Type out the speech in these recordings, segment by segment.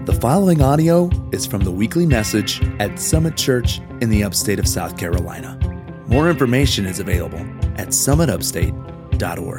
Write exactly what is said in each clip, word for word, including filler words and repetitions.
The following audio is from the weekly message at Summit Church in the upstate of South Carolina. More information is available at summit upstate dot org.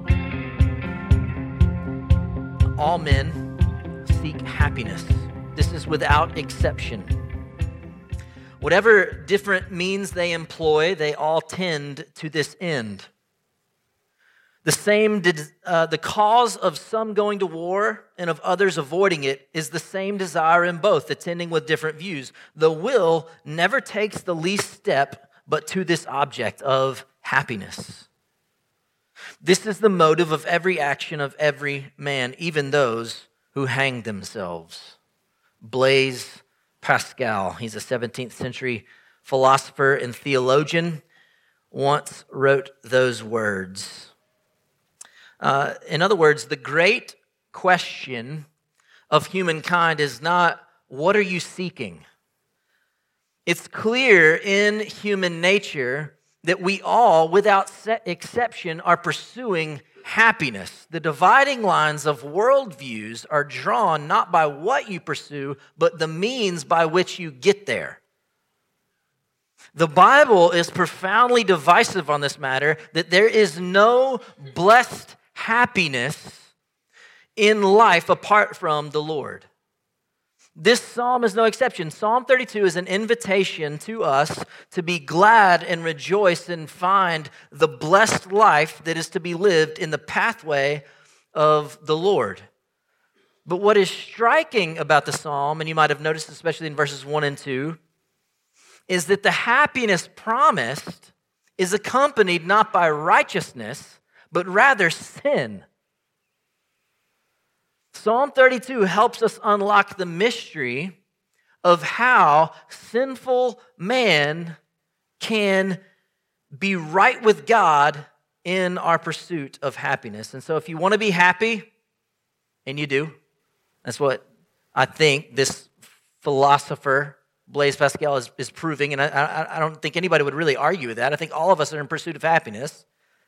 All men seek happiness. This is without exception. Whatever different means they employ, they all tend to this end. The same, uh, the cause of some going to war and of others avoiding it is the same desire in both, attending with different views. The will never takes the least step but to this object of happiness. This is the motive of every action of every man, even those who hang themselves. Blaise Pascal, he's a seventeenth century philosopher and theologian, once wrote those words. Uh, in other words, the great question of humankind is not, what are you seeking? It's clear in human nature that we all, without exception, are pursuing happiness. The dividing lines of worldviews are drawn not by what you pursue, but the means by which you get there. The Bible is profoundly divisive on this matter, that there is no blessed happiness in life apart from the Lord. This psalm is no exception. Psalm thirty-two is an invitation to us to be glad and rejoice and find the blessed life that is to be lived in the pathway of the Lord. But what is striking about the psalm, and you might have noticed especially in verses one and two, is that the happiness promised is accompanied not by righteousness, but rather sin. Psalm thirty-two helps us unlock the mystery of how sinful man can be right with God in our pursuit of happiness. And so if you want to be happy, and you do, that's what I think this philosopher, Blaise Pascal, is, is proving, and I, I, I don't think anybody would really argue with that. I think all of us are in pursuit of happiness.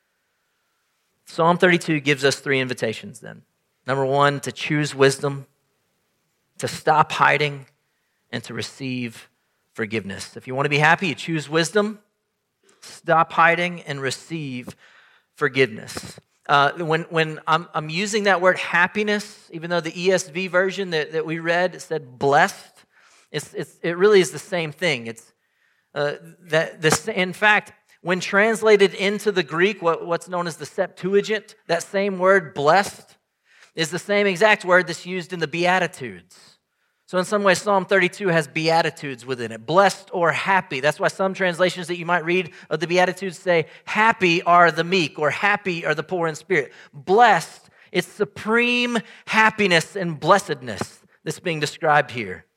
Psalm thirty-two gives us three invitations then. Number one, to choose wisdom, to stop hiding, and to receive forgiveness. If you want to be happy, you choose wisdom, stop hiding, and receive forgiveness. Uh, when when I'm, I'm using that word happiness, even though the E S V version that, that we read said blessed, it's, it's, it really is the same thing. It's uh, that this. In fact, when translated into the Greek, what, what's known as the Septuagint, that same word, blessed, is the same exact word that's used in the Beatitudes. So in some ways, Psalm thirty-two has Beatitudes within it, blessed or happy. That's why some translations that you might read of the Beatitudes say, happy are the meek, or happy are the poor in spirit. Blessed, it's supreme happiness and blessedness that's being described here.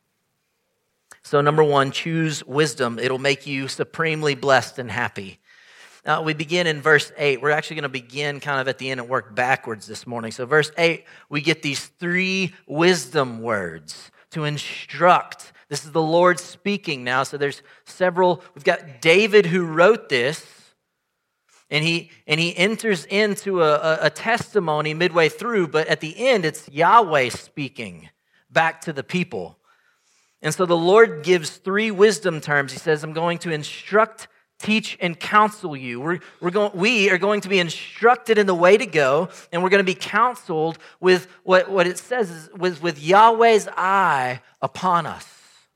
So number one, choose wisdom. It'll make you supremely blessed and happy. Uh, we begin in verse eight. We're actually going to begin kind of at the end and work backwards this morning. So verse eight, we get these three wisdom words to instruct. This is the Lord speaking now. So there's several. We've got David who wrote this, and he and he enters into a, a, a testimony midway through, but at the end, it's Yahweh speaking back to the people. And so the Lord gives three wisdom terms. He says, I'm going to instruct, teach, and counsel you. We're, we're going, we are going to be instructed in the way to go, and we're going to be counseled with what, what it says is with, with Yahweh's eye upon us.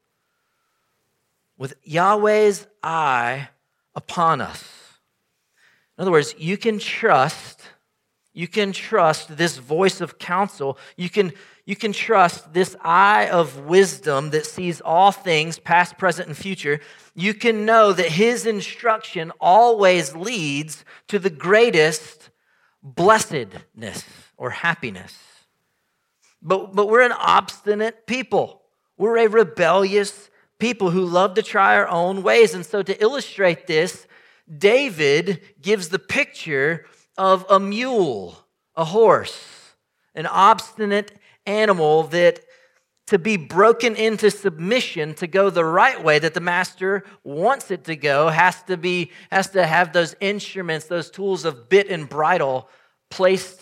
With Yahweh's eye upon us. In other words, you can trust, you can trust this voice of counsel. You can You can trust this eye of wisdom that sees all things, past, present, and future. You can know that his instruction always leads to the greatest blessedness or happiness. But, but we're an obstinate people. We're a rebellious people who love to try our own ways. And so to illustrate this, David gives the picture of a mule, a horse, an obstinate animal that to be broken into submission to go the right way that the master wants it to go has to be has to have those instruments, those tools of bit and bridle placed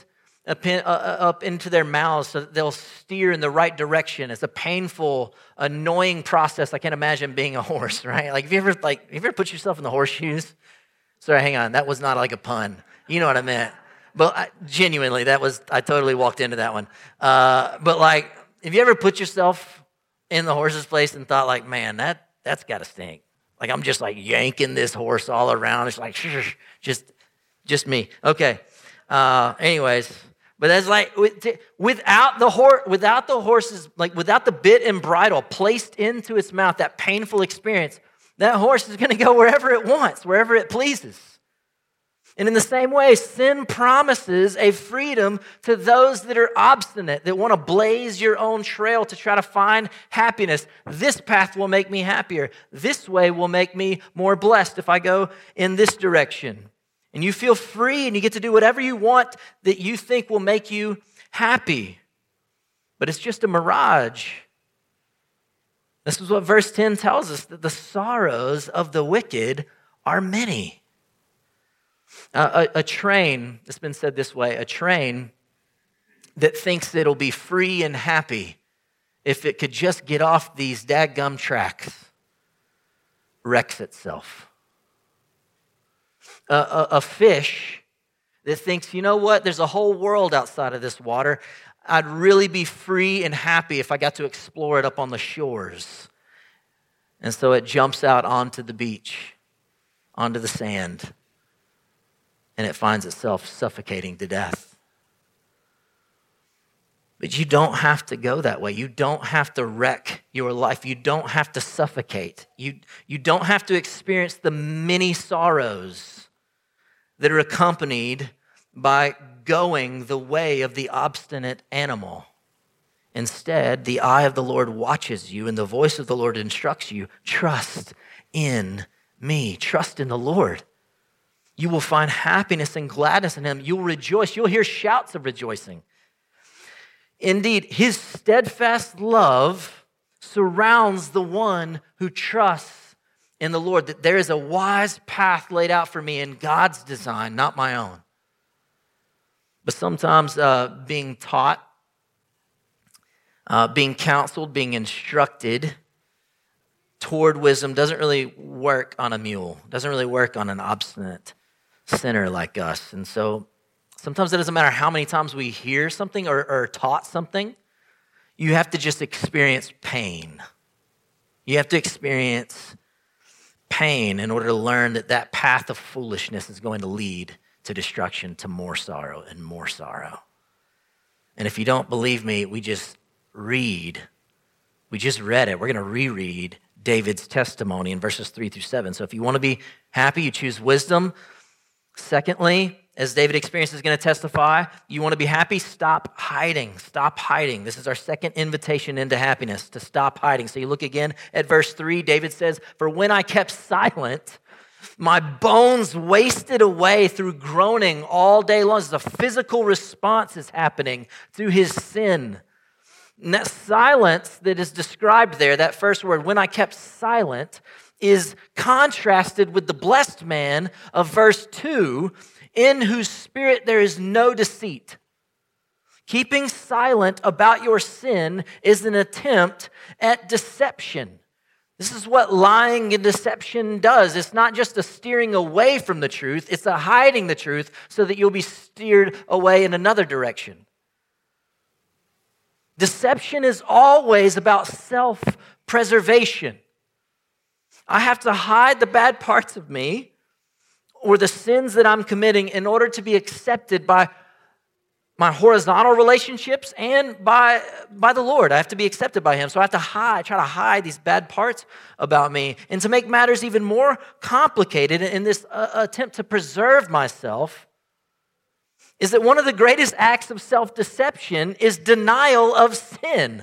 up, in, uh, up into their mouths so that they'll steer in the right direction. It's a painful, annoying process. I can't imagine being a horse, right? Like, have you ever, like, have you ever put yourself in the horseshoes? Sorry, hang on. That was not like a pun. You know what I meant. But I, genuinely, that was, I totally walked into that one. Uh, but like, have you ever put yourself in the horse's place and thought like, man, that, that's got to stink. Like, I'm just like yanking this horse all around. It's like, shh, shh, just, just me. Okay. Uh, anyways, but that's like, without the horse, without the horse's, like without the bit and bridle placed into its mouth, that painful experience, that horse is going to go wherever it wants, wherever it pleases. And in the same way, sin promises a freedom to those that are obstinate, that want to blaze your own trail to try to find happiness. This path will make me happier. This way will make me more blessed if I go in this direction. And you feel free and you get to do whatever you want that you think will make you happy. But it's just a mirage. This is what verse ten tells us, that the sorrows of the wicked are many. Uh, a, a train, it's been said this way, a train that thinks it'll be free and happy if it could just get off these dadgum tracks, wrecks itself. A, a, a fish that thinks, you know what, there's a whole world outside of this water. I'd really be free and happy if I got to explore it up on the shores. And so it jumps out onto the beach, onto the sand, and it finds itself suffocating to death. But you don't have to go that way. You don't have to wreck your life. You don't have to suffocate. You, you don't have to experience the many sorrows that are accompanied by going the way of the obstinate animal. Instead, the eye of the Lord watches you, and the voice of the Lord instructs you, trust in me. Trust in the Lord. You will find happiness and gladness in him. You'll rejoice. You'll hear shouts of rejoicing. Indeed, his steadfast love surrounds the one who trusts in the Lord, that there is a wise path laid out for me in God's design, not my own. But sometimes uh, being taught, uh, being counseled, being instructed toward wisdom doesn't really work on a mule, doesn't really work on an obstinate sinner like us. And so sometimes it doesn't matter how many times we hear something or, or taught something, you have to just experience pain. You have to experience pain in order to learn that that path of foolishness is going to lead to destruction, to more sorrow and more sorrow. And if you don't believe me, we just read, we just read it. We're going to reread David's testimony in verses three through seven. So if you want to be happy, you choose wisdom. Secondly, as David experience is going to testify, you want to be happy, stop hiding. Stop hiding. This is our second invitation into happiness, to stop hiding. So you look again at verse three, David says, for when I kept silent, my bones wasted away through groaning all day long. This is a physical response is happening through his sin. And that silence that is described there, that first word, when I kept silent, is contrasted with the blessed man of verse two, in whose spirit there is no deceit. Keeping silent about your sin is an attempt at deception. This is what lying and deception does. It's not just a steering away from the truth, it's a hiding the truth so that you'll be steered away in another direction. Deception is always about self-preservation. I have to hide the bad parts of me or the sins that I'm committing in order to be accepted by my horizontal relationships and by, by the Lord. I have to be accepted by him. So I have to hide, try to hide these bad parts about me. And to make matters even more complicated in this uh, attempt to preserve myself is that one of the greatest acts of self-deception is denial of sin.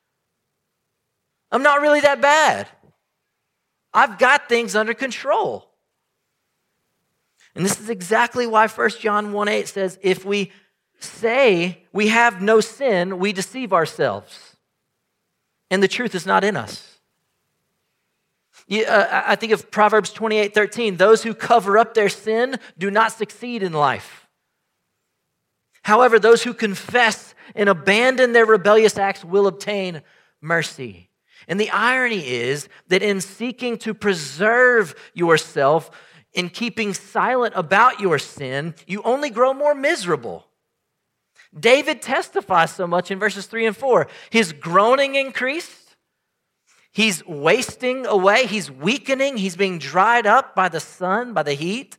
I'm not really that bad. I've got things under control. And this is exactly why First John one eight says, if we say we have no sin, we deceive ourselves, and the truth is not in us. You, uh, I think of Proverbs twenty-eight thirteen, those who cover up their sin do not succeed in life. However, those who confess and abandon their rebellious acts will obtain mercy. And the irony is that in seeking to preserve yourself, in keeping silent about your sin, you only grow more miserable. David testifies so much in verses three and four. His groaning increased. He's wasting away. He's weakening. He's being dried up by the sun, by the heat.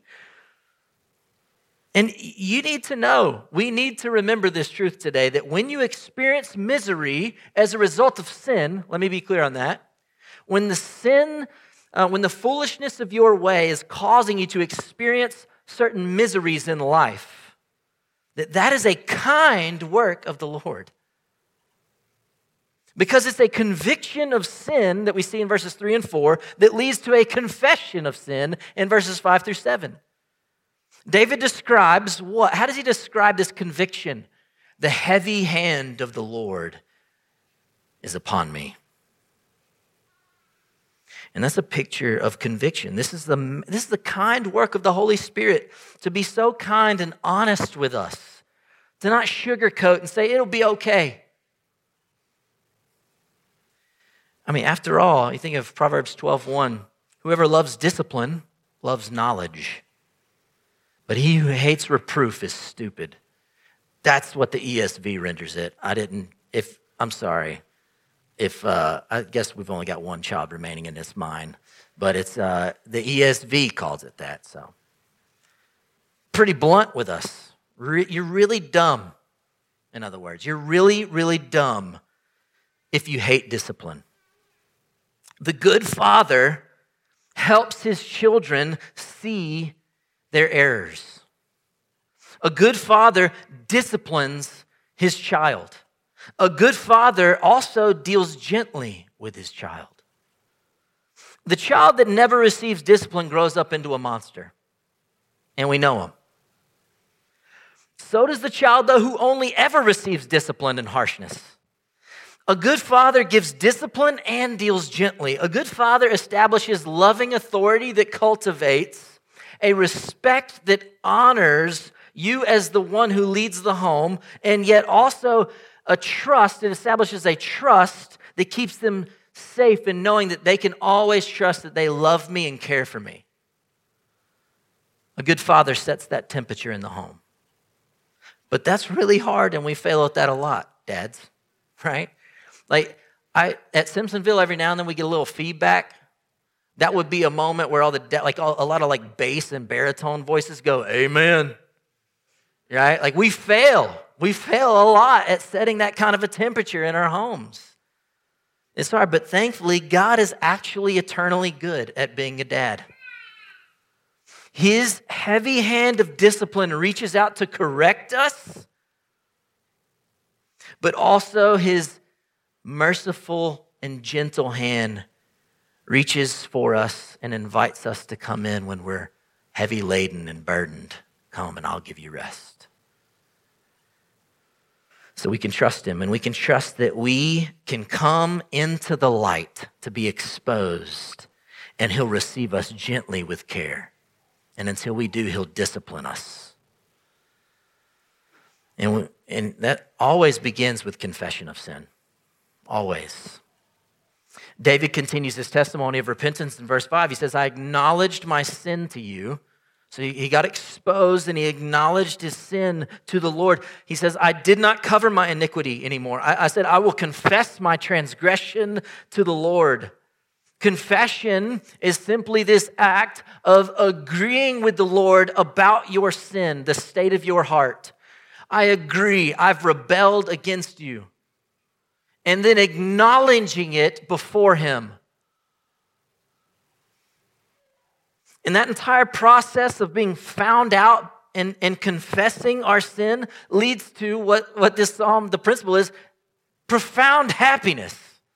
And you need to know, we need to remember this truth today, that when you experience misery as a result of sin, let me be clear on that, when the sin, uh, when the foolishness of your way is causing you to experience certain miseries in life, that that is a kind work of the Lord. Because it's a conviction of sin that we see in verses three and four that leads to a confession of sin in verses five through seven. David describes what? How does he describe this conviction? The heavy hand of the Lord is upon me. And that's a picture of conviction. This is the, this is the kind work of the Holy Spirit, to be so kind and honest with us, to not sugarcoat and say, it'll be okay. I mean, after all, you think of Proverbs twelve one, whoever loves discipline loves knowledge. But he who hates reproof is stupid. That's what the E S V renders it. I didn't, if, I'm sorry. If, uh, I guess we've only got one child remaining in this mind, but it's, uh, the E S V calls it that, so. Pretty blunt with us. Re- you're really dumb, in other words. You're really, really dumb if you hate discipline. The good father helps his children see their errors. A good father disciplines his child. A good father also deals gently with his child. The child that never receives discipline grows up into a monster, and we know him. So does the child, though, who only ever receives discipline and harshness. A good father gives discipline and deals gently. A good father establishes loving authority that cultivates a respect that honors you as the one who leads the home, and yet also a trust that establishes a trust that keeps them safe in knowing that they can always trust that they love me and care for me. A good father sets that temperature in the home. But that's really hard, and we fail at that a lot, dads, right? Like, I at Simpsonville, every now and then we get a little feedback. That would be a moment where all the, like all, a lot of like bass and baritone voices go, amen, right? Like we fail. We fail a lot at setting that kind of a temperature in our homes. It's hard, but thankfully, God is actually eternally good at being a dad. His heavy hand of discipline reaches out to correct us, but also his merciful and gentle hand reaches for us and invites us to come in when we're heavy laden and burdened. Come and I'll give you rest. So we can trust him, and we can trust that we can come into the light to be exposed, and he'll receive us gently with care. And until we do, he'll discipline us. And, we, and that always begins with confession of sin. Always. David continues his testimony of repentance in verse five. He says, I acknowledged my sin to you. So he got exposed and he acknowledged his sin to the Lord. He says, I did not cover my iniquity anymore. I, I said, I will confess my transgression to the Lord. Confession is simply this act of agreeing with the Lord about your sin, the state of your heart. I agree, I've rebelled against you. And then acknowledging it before him. And that entire process of being found out and, and confessing our sin leads to what, what this psalm, the principle is, profound happiness.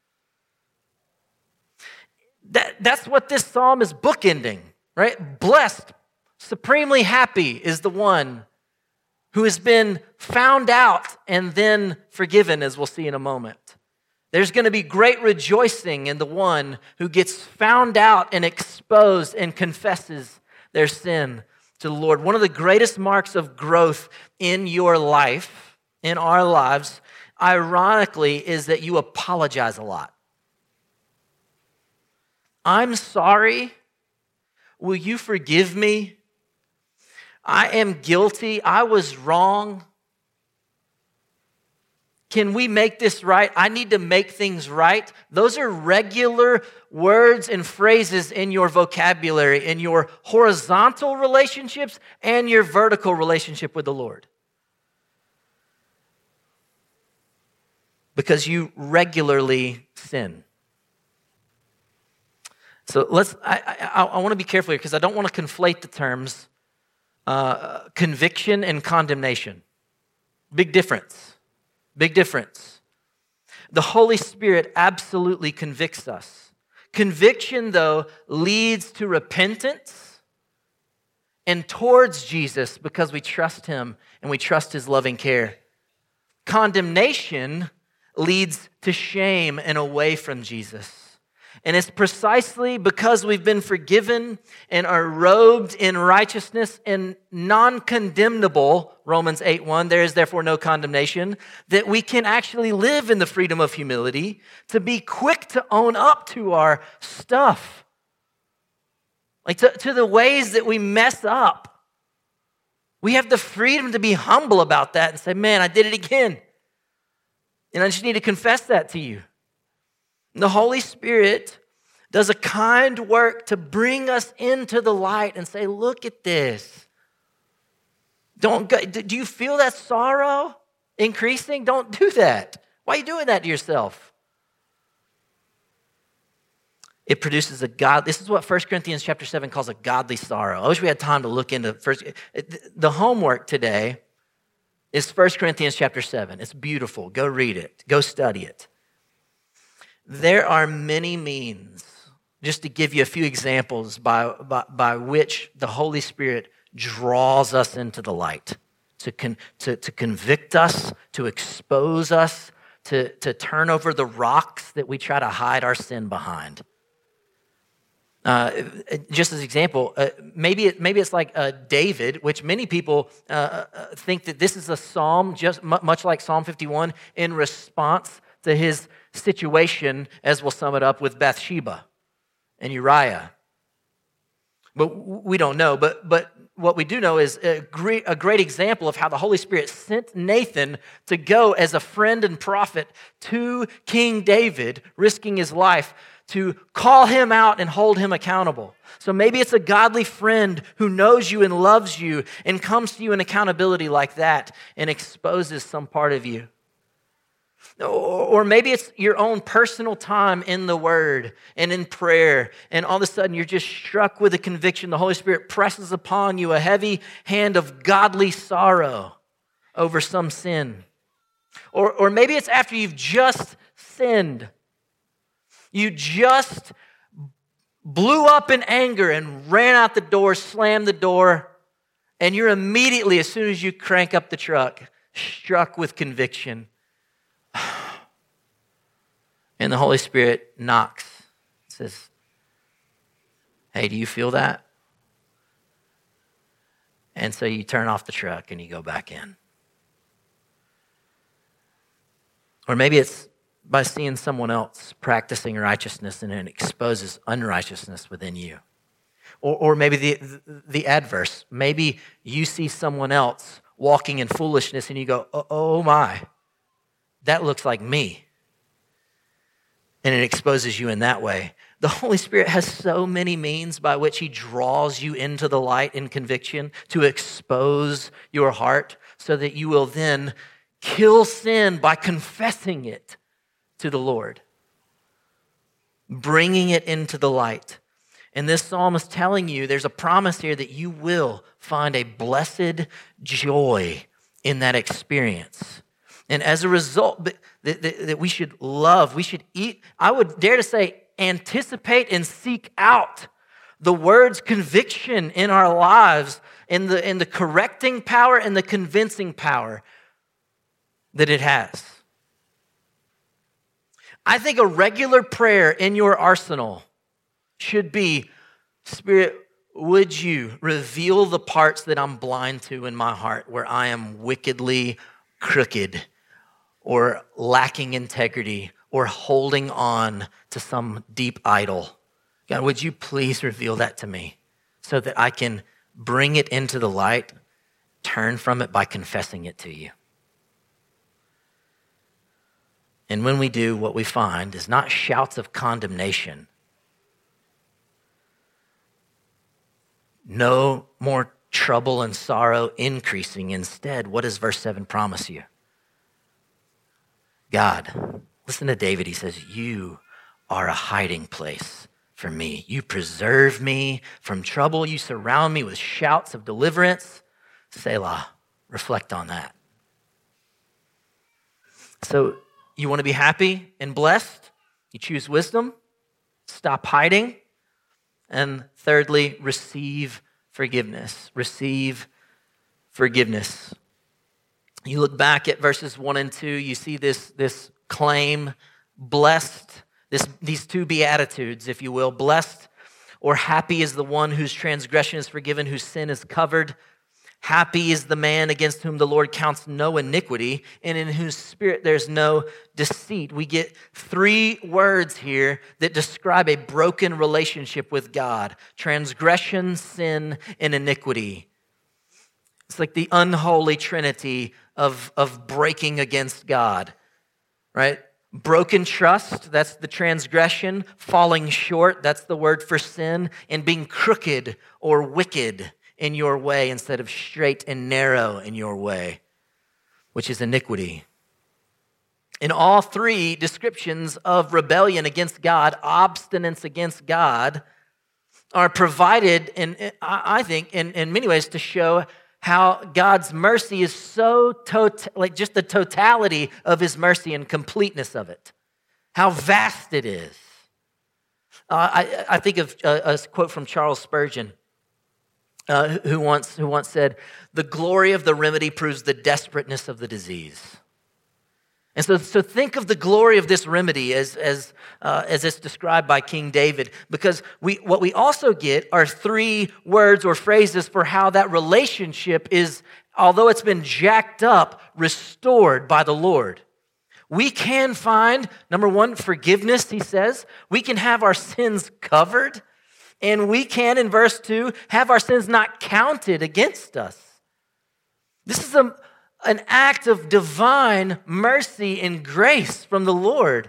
That, that's what this psalm is bookending, right? Blessed, supremely happy is the one who has been found out and then forgiven, as we'll see in a moment. There's going to be great rejoicing in the one who gets found out and exposed and confesses their sin to the Lord. One of the greatest marks of growth in your life, in our lives, ironically, is that you apologize a lot. I'm sorry. Will you forgive me? I am guilty. I was wrong. Can we make this right? I need to make things right. Those are regular words and phrases in your vocabulary, in your horizontal relationships and your vertical relationship with the Lord. Because you regularly sin. So let's, I, I, I want to be careful here because I don't want to conflate the terms uh, conviction and condemnation. Big difference. Big difference. The Holy Spirit absolutely convicts us. Conviction, though, leads to repentance and towards Jesus because we trust him and we trust his loving care. Condemnation leads to shame and away from Jesus. And it's precisely because we've been forgiven and are robed in righteousness and non-condemnable, Romans eight one, there is therefore no condemnation, that we can actually live in the freedom of humility, to be quick to own up to our stuff. Like to, to the ways that we mess up. We have the freedom to be humble about that and say, man, I did it again. And I just need to confess that to you. The Holy Spirit does a kind work to bring us into the light and say, look at this. Don't go, do you feel that sorrow increasing? Don't do that. Why are you doing that to yourself? It produces a God. This is what First Corinthians chapter seven calls a godly sorrow. I wish we had time to look into first. The homework today is First Corinthians chapter seven. It's beautiful. Go read it. Go study it. There are many means, just to give you a few examples, by, by, by which the Holy Spirit draws us into the light, to, con, to, to convict us, to expose us, to, to turn over the rocks that we try to hide our sin behind. Uh, just as an example, uh, maybe, it, maybe it's like uh, David, which many people uh, think that this is a psalm, just much like Psalm fifty-one, in response to his situation, as we'll sum it up, with Bathsheba and Uriah. But we don't know. But but what we do know is a great, a great example of how the Holy Spirit sent Nathan to go as a friend and prophet to King David, risking his life, to call him out and hold him accountable. So maybe it's a godly friend who knows you and loves you and comes to you in accountability like that and exposes some part of you. Or maybe it's your own personal time in the Word and in prayer, and all of a sudden you're just struck with a conviction. The Holy Spirit presses upon you a heavy hand of godly sorrow over some sin. Or, or maybe it's after you've just sinned. You just blew up in anger and ran out the door, slammed the door, and you're immediately, as soon as you crank up the truck, struck with conviction. And the Holy Spirit knocks, says, hey, do you feel that? And so you turn off the truck and you go back in. Or maybe it's by seeing someone else practicing righteousness and it exposes unrighteousness within you. Or, or maybe the, the, the adverse. Maybe you see someone else walking in foolishness and you go, oh, oh my, that looks like me. And it exposes you in that way. The Holy Spirit has so many means by which he draws you into the light in conviction to expose your heart so that you will then kill sin by confessing it to the Lord, bringing it into the light. And this psalm is telling you there's a promise here that you will find a blessed joy in that experience. And as a result, that, that, that we should love, we should eat, I would dare to say, anticipate and seek out the word's conviction in our lives, in the, in the correcting power and the convincing power that it has. I think a regular prayer in your arsenal should be, Spirit, would you reveal the parts that I'm blind to in my heart where I am wickedly crooked or lacking integrity or holding on to some deep idol? God, would you please reveal that to me so that I can bring it into the light, turn from it by confessing it to you? And when we do, what we find is not shouts of condemnation. No more trouble and sorrow increasing. Instead, what does verse seven promise you? God, listen to David. He says, you are a hiding place for me. You preserve me from trouble. You surround me with shouts of deliverance. Selah, reflect on that. So you want to be happy and blessed? You choose wisdom. Stop hiding. And thirdly, receive forgiveness. Receive forgiveness. You look back at verses one and two, you see this, this claim, blessed, this, these two beatitudes, if you will. Blessed or happy is the one whose transgression is forgiven, whose sin is covered. Happy is the man against whom the Lord counts no iniquity, and in whose spirit there's no deceit. We get three words here that describe a broken relationship with God: transgression, sin, and iniquity. It's like the unholy trinity of, of breaking against God, right? Broken trust, that's the transgression. Falling short, that's the word for sin. And being crooked or wicked in your way instead of straight and narrow in your way, which is iniquity. In all three descriptions of rebellion against God, obstinance against God, are provided, in, I think, in, in many ways to show how God's mercy is so, tot- like just the totality of his mercy and completeness of it, how vast it is. Uh, I, I think of a, a quote from Charles Spurgeon, Uh, who once who once said, "The glory of the remedy proves the desperateness of the disease." And so, so think of the glory of this remedy as as uh, as it's described by King David, because we what we also get are three words or phrases for how that relationship is, although it's been jacked up, restored by the Lord. We can find, number one, forgiveness. He says we can have our sins covered. And we can, in verse two, have our sins not counted against us. This is a, an act of divine mercy and grace from the Lord.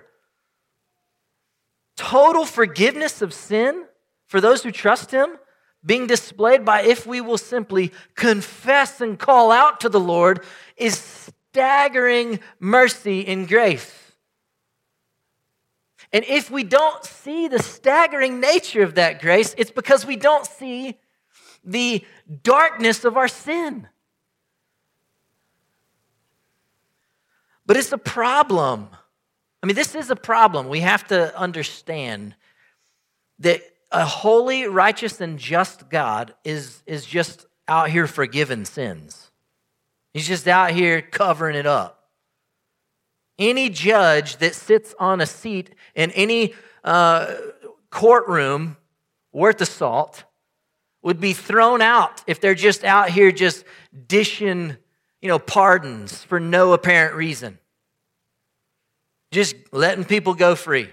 Total forgiveness of sin for those who trust him, being displayed by if we will simply confess and call out to the Lord, is staggering mercy and grace. And if we don't see the staggering nature of that grace, it's because we don't see the darkness of our sin. But it's a problem. I mean, this is a problem. We have to understand that a holy, righteous, and just God is, is just out here forgiving sins. He's just out here covering it up. Any judge that sits on a seat in any uh, courtroom worth of salt would be thrown out if they're just out here just dishing, you know, pardons for no apparent reason. Just letting people go free.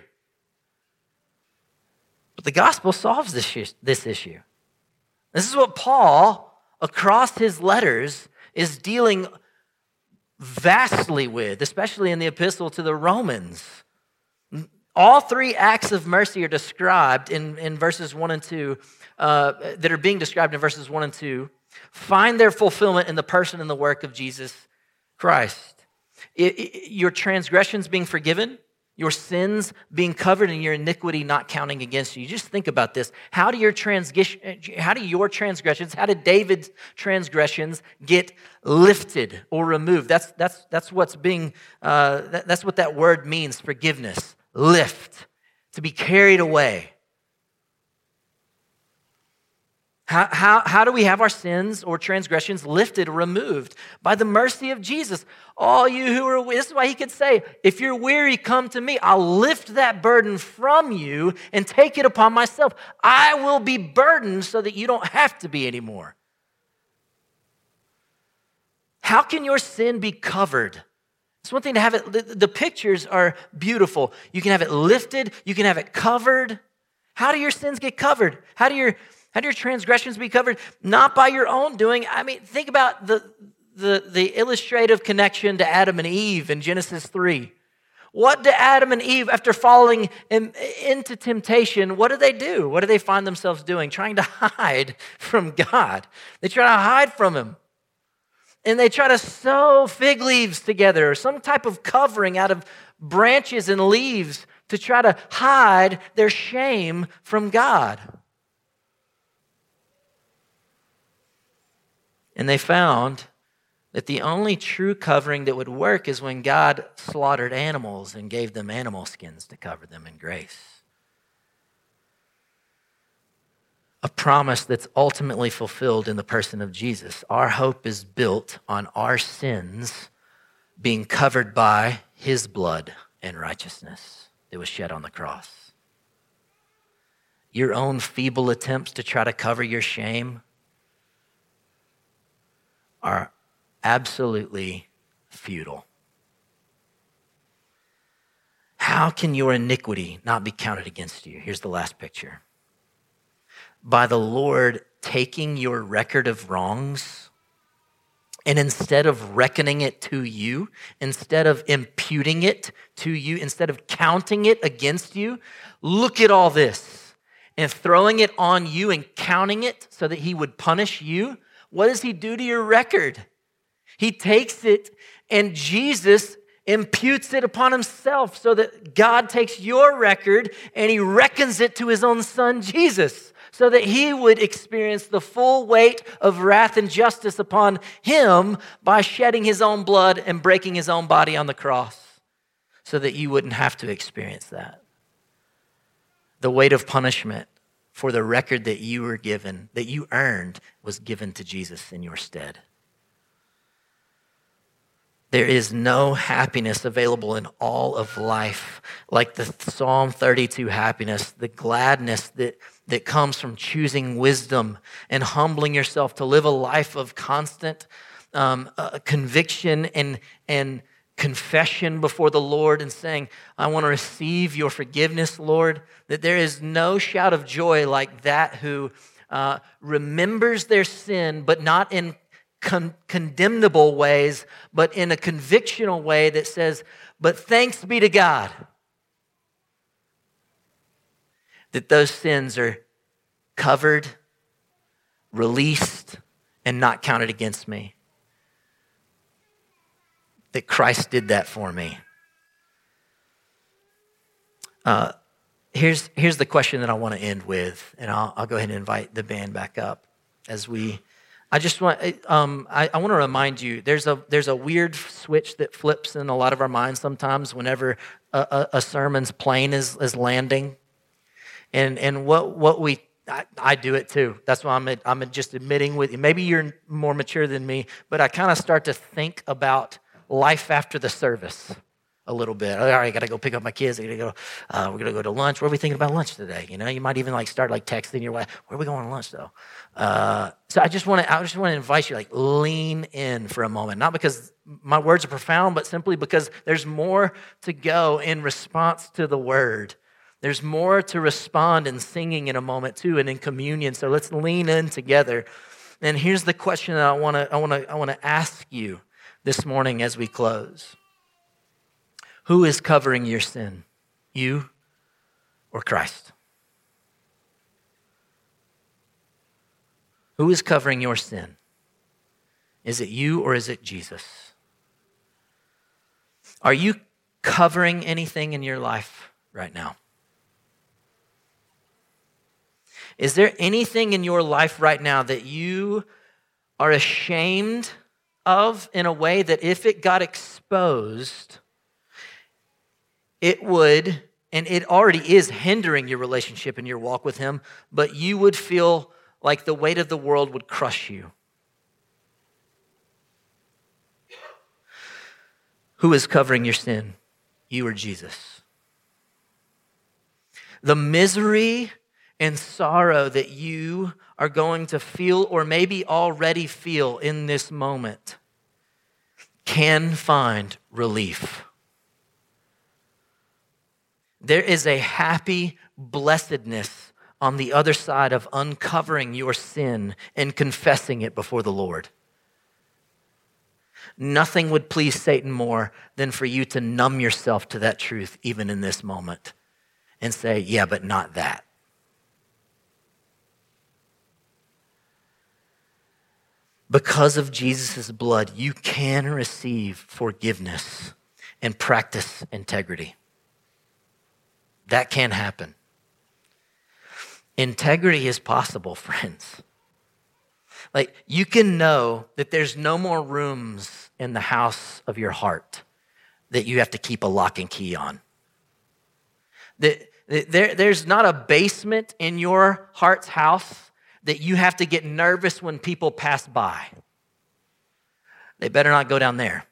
But the gospel solves this, this issue. This is what Paul, across his letters, is dealing vastly with, especially in the epistle to the Romans. All three acts of mercy are described in, in verses one and two, uh, that are being described in verses one and two, find their fulfillment in the person and the work of Jesus Christ. It, it, your transgressions being forgiven, your sins being covered, and your iniquity not counting against you. Just think about this. How do your transgression, how do your transgressions, how did David's transgressions get lifted or removed? That's that's that's what's being. Uh, that, that's what that word means. Forgiveness, lift, to be carried away. How, how, how do we have our sins or transgressions lifted or removed? By the mercy of Jesus. All you who are, this is why he could say, if you're weary, come to me. I'll lift that burden from you and take it upon myself. I will be burdened so that you don't have to be anymore. How can your sin be covered? It's one thing to have it, the, the pictures are beautiful. You can have it lifted, you can have it covered. How do your sins get covered? How do your How do your transgressions be covered? Not by your own doing. I mean, think about the, the, the illustrative connection to Adam and Eve in Genesis three. What do Adam and Eve, after falling in, into temptation, what do they do? What do they find themselves doing? Trying to hide from God. They try to hide from him. And they try to sew fig leaves together or some type of covering out of branches and leaves to try to hide their shame from God. And they found that the only true covering that would work is when God slaughtered animals and gave them animal skins to cover them in grace. A promise that's ultimately fulfilled in the person of Jesus. Our hope is built on our sins being covered by his blood and righteousness that was shed on the cross. Your own feeble attempts to try to cover your shame are absolutely futile. How can your iniquity not be counted against you? Here's the last picture. By the Lord taking your record of wrongs, and instead of reckoning it to you, instead of imputing it to you, instead of counting it against you, look at all this and throwing it on you and counting it so that he would punish you. What does he do to your record? He takes it and Jesus imputes it upon himself so that God takes your record and he reckons it to his own son, Jesus, so that he would experience the full weight of wrath and justice upon him by shedding his own blood and breaking his own body on the cross so that you wouldn't have to experience that. The weight of punishment for the record that you were given, that you earned, was given to Jesus in your stead. There is no happiness available in all of life like the Psalm thirty-two happiness, the gladness that, that comes from choosing wisdom and humbling yourself to live a life of constant um, uh, conviction and, and confession before the Lord and saying, I want to receive your forgiveness, Lord. That there is no shout of joy like that who uh, remembers their sin, but not in con- condemnable ways, but in a convictional way that says, but thanks be to God that those sins are covered, released, and not counted against me. That Christ did that for me. Uh, here's, here's the question that I want to end with, and I'll, I'll go ahead and invite the band back up as we. I just want um, I, I want to remind you there's a there's a weird switch that flips in a lot of our minds sometimes whenever a, a, a sermon's plane is is landing, and and what what we. I, I do it too. That's why I'm I'm just admitting with you. Maybe you're more mature than me, but I kind of start to think about life after the service a little bit. All right, I got to go pick up my kids. I got to go. Uh, we're gonna go to lunch. What are we thinking about lunch today? You know, you might even like start like texting your wife. Where are we going to lunch though? Uh, so I just want to. I just want to invite you like lean in for a moment, not because my words are profound, but simply because there's more to go in response to the word. There's more to respond in singing in a moment too, and in communion. So let's lean in together. And here's the question that I want to. I want to. I want to ask you this morning as we close. Who is covering your sin? You or Christ? Who is covering your sin? Is it you or is it Jesus? Are you covering anything in your life right now? Is there anything in your life right now that you are ashamed of in a way that if it got exposed, it would, and it already is hindering your relationship and your walk with him, but you would feel like the weight of the world would crush you. Who is covering your sin? You or Jesus? The misery and sorrow that you are going to feel or maybe already feel in this moment can find relief. There is a happy blessedness on the other side of uncovering your sin and confessing it before the Lord. Nothing would please Satan more than for you to numb yourself to that truth even in this moment and say, yeah, but not that. Because of Jesus' blood, you can receive forgiveness and practice integrity. That can happen. Integrity is possible, friends. Like, you can know that there's no more rooms in the house of your heart that you have to keep a lock and key on. That there, there's not a basement in your heart's house that you have to get nervous when people pass by. They better not go down there.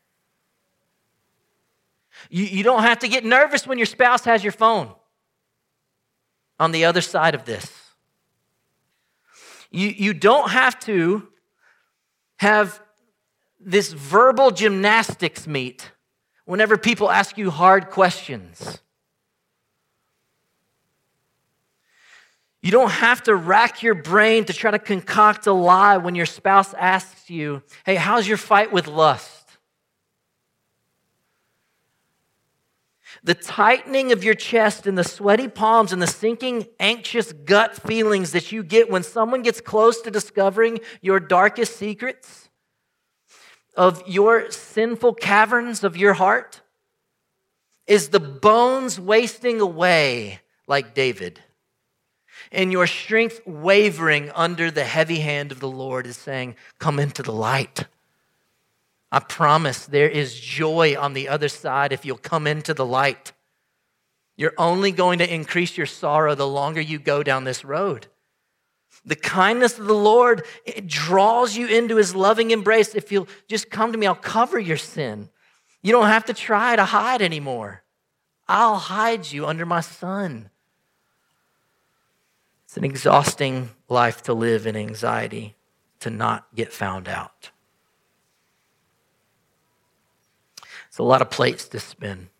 You, you don't have to get nervous when your spouse has your phone on the other side of this. You, you don't have to have this verbal gymnastics meet whenever people ask you hard questions. You don't have to rack your brain to try to concoct a lie when your spouse asks you, hey, how's your fight with lust? The tightening of your chest and the sweaty palms and the sinking, anxious gut feelings that you get when someone gets close to discovering your darkest secrets of your sinful caverns of your heart is the bones wasting away like David. And your strength wavering under the heavy hand of the Lord is saying, come into the light. I promise there is joy on the other side if you'll come into the light. You're only going to increase your sorrow the longer you go down this road. The kindness of the Lord, it draws you into his loving embrace. If you'll just come to me, I'll cover your sin. You don't have to try to hide anymore. I'll hide you under my Son. It's an exhausting life to live in anxiety, to not get found out. It's a lot of plates to spin.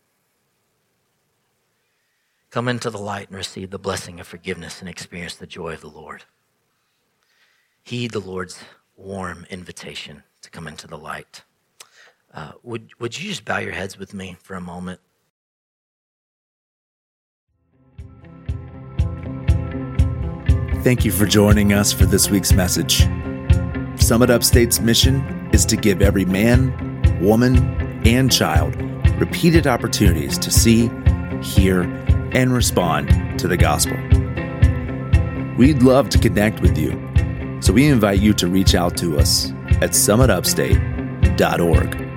Come into the light and receive the blessing of forgiveness and experience the joy of the Lord. Heed the Lord's warm invitation to come into the light. Uh, would, would you just bow your heads with me for a moment? Thank you for joining us for this week's message. Summit Upstate's mission is to give every man, woman, and child repeated opportunities to see, hear, and respond to the gospel. We'd love to connect with you, so we invite you to reach out to us at summit upstate dot org.